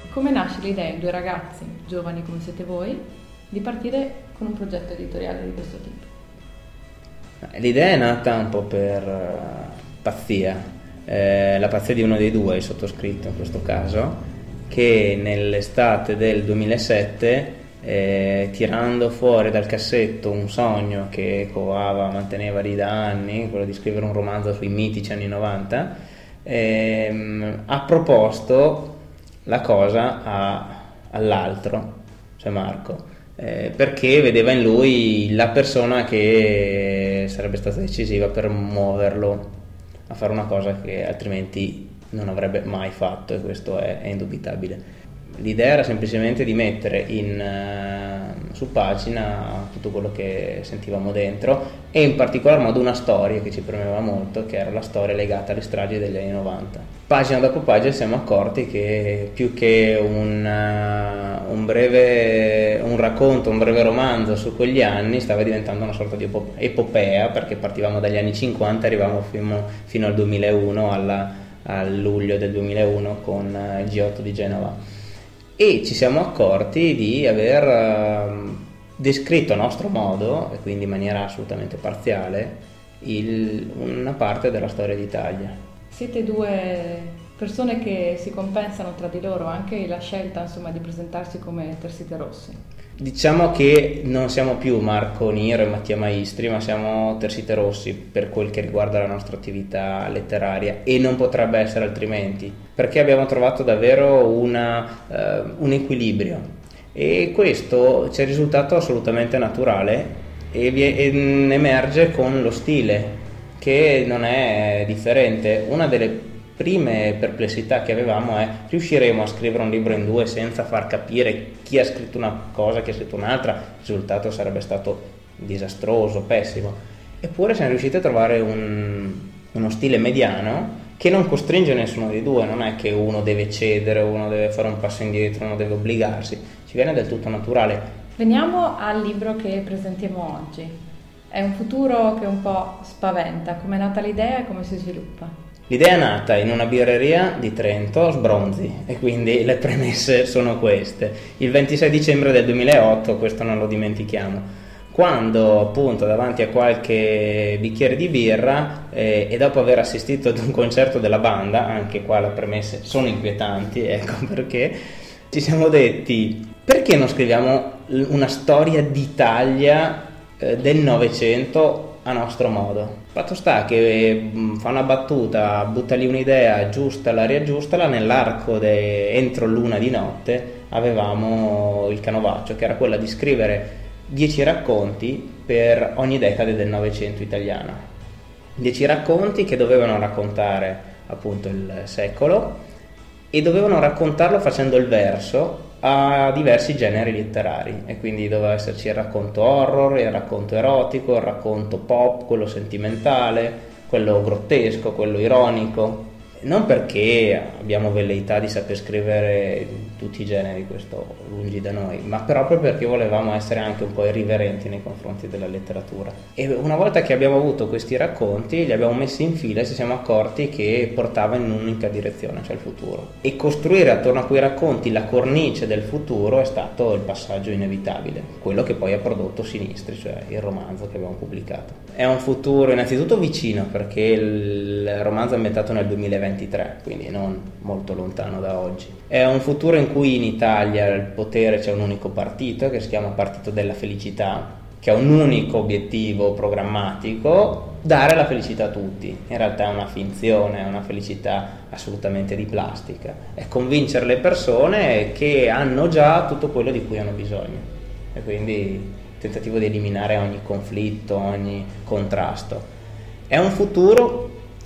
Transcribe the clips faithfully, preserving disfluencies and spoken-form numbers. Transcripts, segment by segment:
come nasce l'idea in due ragazzi, giovani come siete voi, di partire con un progetto editoriale di questo tipo? L'idea è nata un po' per uh, pazzia, eh, la pazzia di uno dei due, il sottoscritto in questo caso, che nell'estate del duemilasette, eh, tirando fuori dal cassetto un sogno che covava, manteneva lì da anni, quello di scrivere un romanzo sui mitici anni novanta, ehm, ha proposto la cosa a, all'altro, cioè Marco, eh, perché vedeva in lui la persona che sarebbe stata decisiva per muoverlo a fare una cosa che altrimenti non avrebbe mai fatto, e questo è, è indubitabile. L'idea era semplicemente di mettere in, uh, su pagina tutto quello che sentivamo dentro, e in particolar modo una storia che ci premeva molto, che era la storia legata alle stragi degli anni novanta. Pagina dopo pagina siamo accorti che più che un, uh, un breve un racconto, un breve romanzo su quegli anni, stava diventando una sorta di epopea, perché partivamo dagli anni cinquanta e arrivavamo fino, fino al duemilauno, alla, a luglio del duemilauno, con il G otto di Genova. E ci siamo accorti di aver uh, descritto a nostro modo, e quindi in maniera assolutamente parziale, il, una parte della storia d'Italia. Siete due persone che si compensano tra di loro, anche la scelta, insomma, di presentarsi come Terzite Rossi. Diciamo che non siamo più Marco Niro e Mattia Maistri, ma siamo Terzite Rossi per quel che riguarda la nostra attività letteraria, e non potrebbe essere altrimenti, perché abbiamo trovato davvero una, uh, un equilibrio, e questo ci è risultato assolutamente naturale, e, vi, e emerge con lo stile, che non è differente. Una delle prime perplessità che avevamo è: riusciremo a scrivere un libro in due senza far capire chi ha scritto una cosa, chi ha scritto un'altra? Il risultato sarebbe stato disastroso, pessimo. Eppure siamo riusciti a trovare un, uno stile mediano che non costringe nessuno dei due, non è che uno deve cedere, uno deve fare un passo indietro, uno deve obbligarsi, ci viene del tutto naturale. Veniamo al libro che presentiamo oggi. È un futuro che un po' spaventa. Come è nata l'idea e come si sviluppa? L'idea è nata in una birreria di Trento, Sbronzi, e quindi le premesse sono queste. Il ventisei dicembre del duemilaotto, questo non lo dimentichiamo, quando appunto davanti a qualche bicchiere di birra eh, e dopo aver assistito ad un concerto della banda, anche qua le premesse sono inquietanti, ecco perché, ci siamo detti: perché non scriviamo una storia d'Italia eh, del Novecento a nostro modo? Fatto sta che fa una battuta, butta lì un'idea, aggiustala, riaggiustala, nell'arco de, entro l'una di notte avevamo il canovaccio, che era quella di scrivere dieci racconti per ogni decade del Novecento italiano. Dieci racconti che dovevano raccontare appunto il secolo, e dovevano raccontarlo facendo il verso a diversi generi letterari, e quindi doveva esserci il racconto horror, il racconto erotico, il racconto pop, quello sentimentale, quello grottesco, quello ironico. Non perché abbiamo velleità di saper scrivere tutti i generi, questo lungi da noi, ma proprio perché volevamo essere anche un po' irriverenti nei confronti della letteratura. E una volta che abbiamo avuto questi racconti, li abbiamo messi in fila e ci siamo accorti che portavano in un'unica direzione, cioè il futuro. E costruire attorno a quei racconti la cornice del futuro è stato il passaggio inevitabile, quello che poi ha prodotto Sinistri, cioè il romanzo che abbiamo pubblicato. È un futuro innanzitutto vicino, perché il romanzo è ambientato nel duemilaventitré, quindi non molto lontano da oggi. È un futuro in cui in Italia al potere c'è un unico partito che si chiama Partito della Felicità, che ha un unico obiettivo programmatico: dare la felicità a tutti. In realtà è una finzione, è una felicità assolutamente di plastica, è convincere le persone che hanno già tutto quello di cui hanno bisogno, e quindi tentativo di eliminare ogni conflitto, ogni contrasto. È un futuro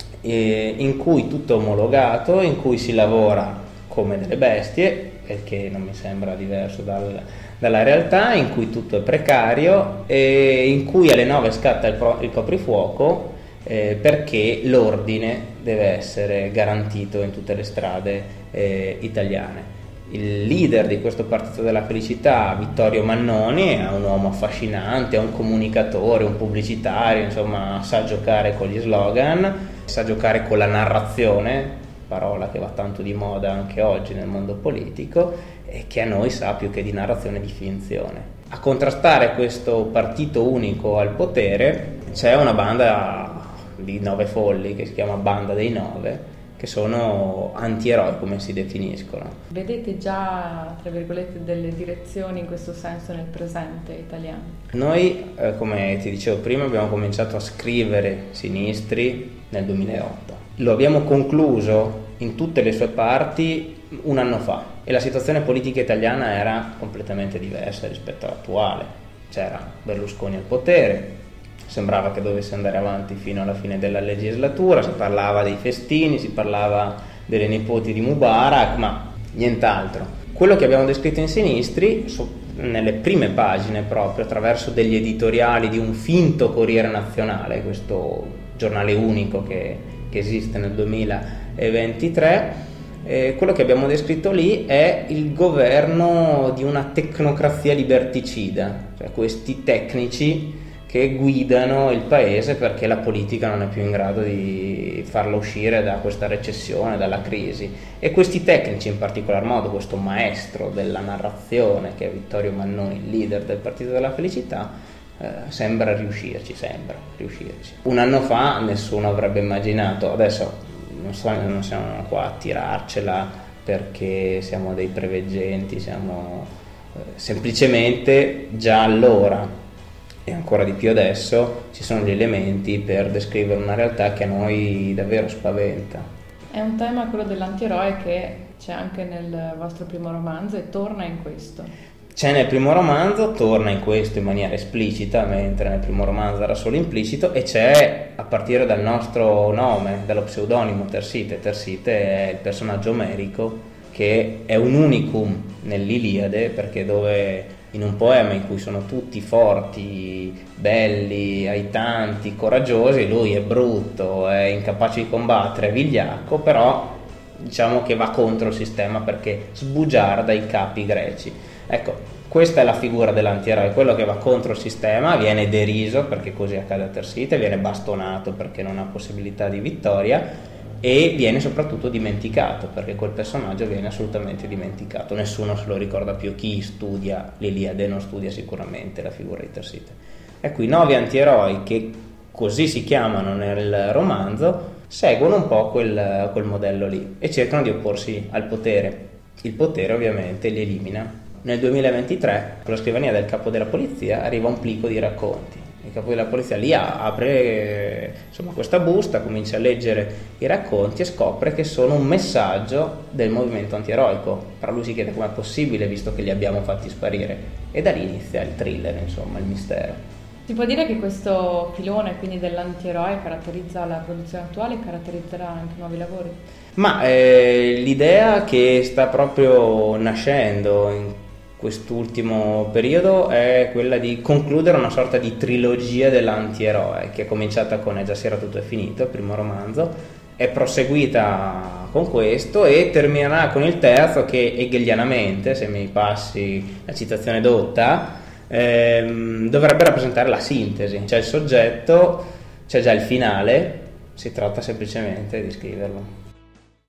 in cui tutto è omologato, in cui si lavora come delle bestie, perché non mi sembra diverso dal, dalla realtà, in cui tutto è precario, e in cui alle nove scatta il, pro, il coprifuoco eh, perché l'ordine deve essere garantito in tutte le strade eh, italiane. Il leader di questo Partito della Felicità, Vittorio Mannoni, è un uomo affascinante, è un comunicatore, un pubblicitario, insomma sa giocare con gli slogan, sa giocare con la narrazione, parola che va tanto di moda anche oggi nel mondo politico e che a noi sa più che di narrazione di finzione. A contrastare questo partito unico al potere c'è una banda di nove folli che si chiama Banda dei Nove, che sono antieroi come si definiscono. Vedete già, tra virgolette, delle direzioni in questo senso nel presente italiano? Noi, eh, come ti dicevo prima, abbiamo cominciato a scrivere Sinistri nel duemilaotto. Lo abbiamo concluso in tutte le sue parti un anno fa e la situazione politica italiana era completamente diversa rispetto all'attuale. C'era Berlusconi al potere, sembrava che dovesse andare avanti fino alla fine della legislatura, si parlava dei festini, si parlava delle nipoti di Mubarak, ma nient'altro. Quello che abbiamo descritto in Sinistri, nelle prime pagine proprio, attraverso degli editoriali di un finto Corriere Nazionale, questo giornale unico che, che esiste nel duemilaventitré, eh, quello che abbiamo descritto lì è il governo di una tecnocrazia liberticida, cioè questi tecnici che guidano il paese perché la politica non è più in grado di farlo uscire da questa recessione, dalla crisi. E questi tecnici, in particolar modo questo maestro della narrazione che è Vittorio Mannoni, il leader del Partito della Felicità, eh, sembra riuscirci, sembra riuscirci. Un anno fa nessuno avrebbe immaginato, adesso non, so, non siamo qua a tirarcela perché siamo dei preveggenti, siamo eh, semplicemente già allora e ancora di più adesso ci sono gli elementi per descrivere una realtà che a noi davvero spaventa. È un tema, quello dell'antieroe, che c'è anche nel vostro primo romanzo e torna in questo. C'è nel primo romanzo, torna in questo in maniera esplicita, mentre nel primo romanzo era solo implicito, e c'è a partire dal nostro nome, dallo pseudonimo Tersite. Tersite è il personaggio omerico che è un unicum nell'Iliade, perché dove in un poema in cui sono tutti forti, belli, aitanti, coraggiosi, lui è brutto, è incapace di combattere, è vigliacco, però diciamo che va contro il sistema perché sbugiarda i capi greci. Ecco, questa è la figura dell'antieroe, quello che va contro il sistema, viene deriso perché così accade a Tersite, viene bastonato perché non ha possibilità di vittoria e viene soprattutto dimenticato, perché quel personaggio viene assolutamente dimenticato, nessuno se lo ricorda più. Chi studia l'Iliade non studia sicuramente la figura di Tersite. Ecco, i nove antieroi, che così si chiamano nel romanzo, seguono un po' quel, quel modello lì e cercano di opporsi al potere. Il potere ovviamente li elimina. Nel duemilaventitré, con la scrivania del capo della polizia, arriva un plico di racconti. Il capo della polizia lì apre insomma questa busta, comincia a leggere i racconti e scopre che sono un messaggio del movimento antieroico. Però lui si chiede com'è possibile, visto che li abbiamo fatti sparire, e da lì inizia il thriller, insomma, il mistero. Si può dire che questo filone, quindi dell'antieroe, caratterizza la produzione attuale e caratterizzerà anche nuovi lavori? Ma eh, l'idea che sta proprio nascendo in quest'ultimo periodo è quella di concludere una sorta di trilogia dell'antieroe, che è cominciata con E già si era tutto è finito, il primo romanzo, è proseguita con questo e terminerà con il terzo che hegelianamente, se mi passi la citazione dotta, ehm, dovrebbe rappresentare la sintesi. C'è il soggetto, c'è già il finale, si tratta semplicemente di scriverlo.